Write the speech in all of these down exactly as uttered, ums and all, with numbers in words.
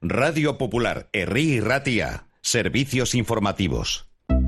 Radio Popular, Herri y Ratia. Servicios informativos.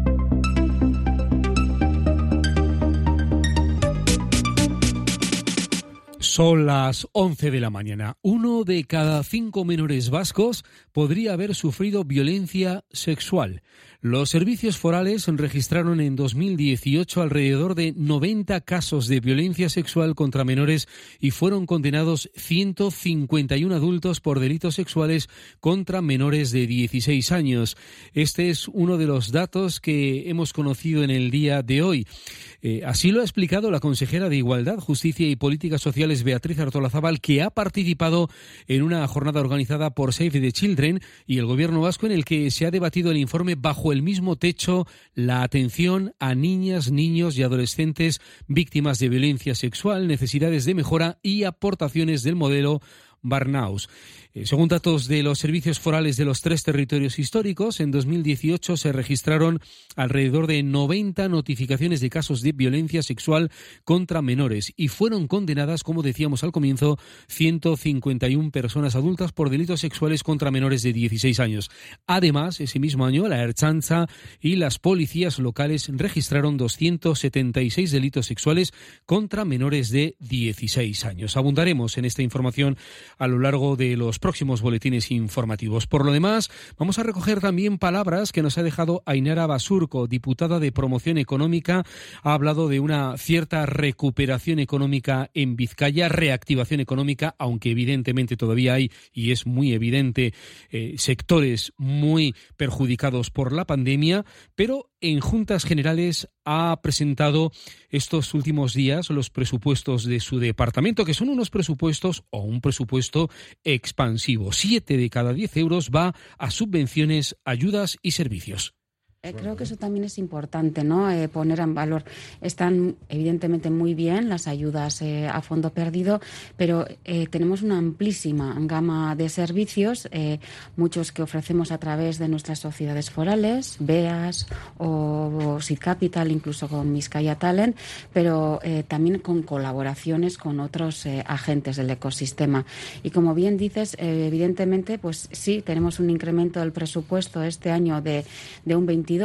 Son las once de la mañana. Uno de cada cinco menores vascos podría haber sufrido violencia sexual. Los servicios forales registraron en dos mil dieciocho alrededor de noventa casos de violencia sexual contra menores y fueron condenados ciento cincuenta y uno adultos por delitos sexuales contra menores de dieciséis años. Este es uno de los datos que hemos conocido en el día de hoy. Eh, así lo ha explicado la consejera de Igualdad, Justicia y Políticas Sociales, Beatriz Artolazabal, que ha participado en una jornada organizada por Save the Children y el Gobierno vasco en el que se ha debatido el informe Bajo el mismo techo, la atención a niñas, niños y adolescentes víctimas de violencia sexual, necesidades de mejora y aportaciones del modelo Barnaus. Eh, según datos de los servicios forales de los tres territorios históricos, en dos mil dieciocho se registraron alrededor de noventa notificaciones de casos de violencia sexual contra menores y fueron condenadas, como decíamos al comienzo, ciento cincuenta y una personas adultas por delitos sexuales contra menores de dieciséis años. Además, ese mismo año, la Ertzaintza y las policías locales registraron doscientos setenta y seis delitos sexuales contra menores de dieciséis años. Abundaremos en esta información a lo largo de los próximos boletines informativos. Por lo demás, vamos a recoger también palabras que nos ha dejado Ainara Basurco, diputada de Promoción Económica. Ha hablado de una cierta recuperación económica en Vizcaya, reactivación económica, aunque evidentemente todavía hay, y es muy evidente, eh, sectores muy perjudicados por la pandemia, pero en Juntas Generales ha presentado estos últimos días los presupuestos de su departamento, que son unos presupuestos o un presupuesto expansivo. Siete de cada diez euros va a subvenciones, ayudas y servicios. Creo que eso también es importante, ¿no? Eh, poner en valor. Están evidentemente muy bien las ayudas eh, a fondo perdido, pero eh, tenemos una amplísima gama de servicios, eh, muchos que ofrecemos a través de nuestras sociedades forales, B E A S o, o Seed Capital, incluso con Vizcaya Talent, pero eh, también con colaboraciones con otros eh, agentes del ecosistema. Y como bien dices, eh, evidentemente, pues sí, tenemos un incremento del presupuesto este año de, de un veintidós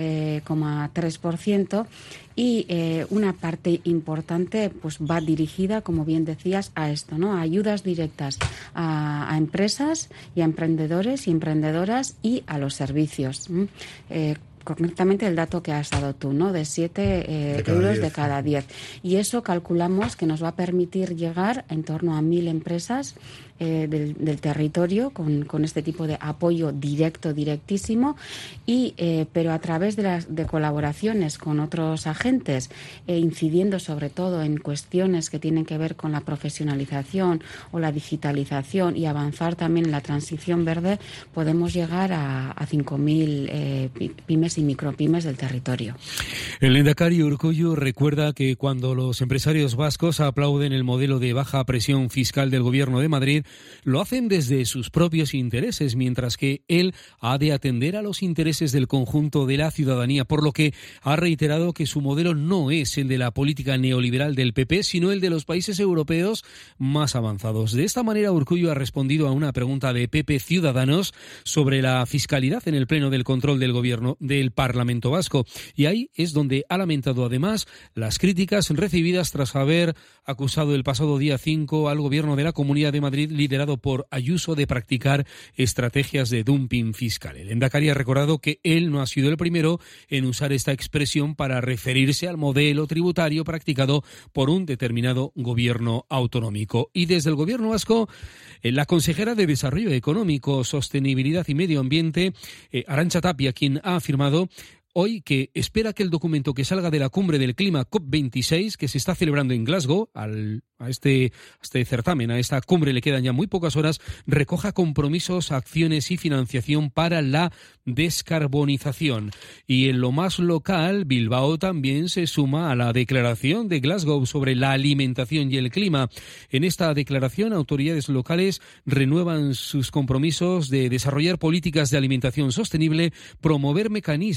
coma tres por ciento y eh, una parte importante pues va dirigida, como bien decías, a esto, ¿no? A ayudas directas a, a empresas y a emprendedores y emprendedoras y a los servicios. ¿Mm? Eh, Concretamente el dato que has dado tú, ¿no? De siete eh, euros diez. De cada diez. Y eso calculamos que nos va a permitir llegar en torno a mil empresas eh, del, del territorio con, con este tipo de apoyo directo, directísimo, y eh, pero a través de las de colaboraciones con otros agentes, eh, incidiendo sobre todo en cuestiones que tienen que ver con la profesionalización o la digitalización y avanzar también en la transición verde, podemos llegar a, a cinco mil eh, pymes y micropymes del territorio. El lehendakari Urkullu recuerda que cuando los empresarios vascos aplauden el modelo de baja presión fiscal del Gobierno de Madrid, lo hacen desde sus propios intereses, mientras que él ha de atender a los intereses del conjunto de la ciudadanía, por lo que ha reiterado que su modelo no es el de la política neoliberal del P P, sino el de los países europeos más avanzados. De esta manera, Urkullu ha respondido a una pregunta de P P Ciudadanos sobre la fiscalidad en el Pleno del Control del Gobierno del Parlamento Vasco. Y ahí es donde ha lamentado además las críticas recibidas tras haber acusado el pasado día cinco al Gobierno de la Comunidad de Madrid, liderado por Ayuso, de practicar estrategias de dumping fiscal. El lehendakari ha recordado que él no ha sido el primero en usar esta expresión para referirse al modelo tributario practicado por un determinado gobierno autonómico. Y desde el Gobierno vasco, la consejera de Desarrollo Económico, Sostenibilidad y Medio Ambiente, eh, Arantxa Tapia, quien ha afirmado hoy que espera que el documento que salga de la cumbre del clima COP veintiséis, que se está celebrando en Glasgow, al, a, este, a este certamen, a esta cumbre le quedan ya muy pocas horas, recoja compromisos, acciones y financiación para la descarbonización. Y en lo más local, Bilbao también se suma a la declaración de Glasgow sobre la alimentación y el clima. En esta declaración, autoridades locales renuevan sus compromisos de desarrollar políticas de alimentación sostenible, promover mecanismos de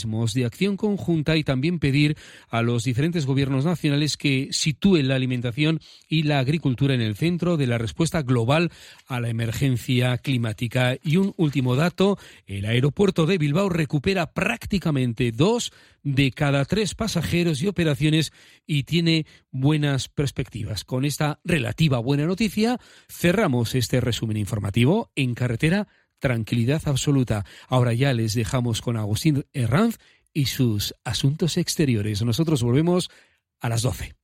acción conjunta y también pedir a los diferentes gobiernos nacionales que sitúen la alimentación y la agricultura en el centro de la respuesta global a la emergencia climática. Y un último dato, el aeropuerto de Bilbao recupera prácticamente dos de cada tres pasajeros y operaciones y tiene buenas perspectivas. Con esta relativa buena noticia cerramos este resumen informativo. En carretera, tranquilidad absoluta. Ahora ya les dejamos con Agustín Herranz y sus asuntos exteriores. Nosotros volvemos a las doce.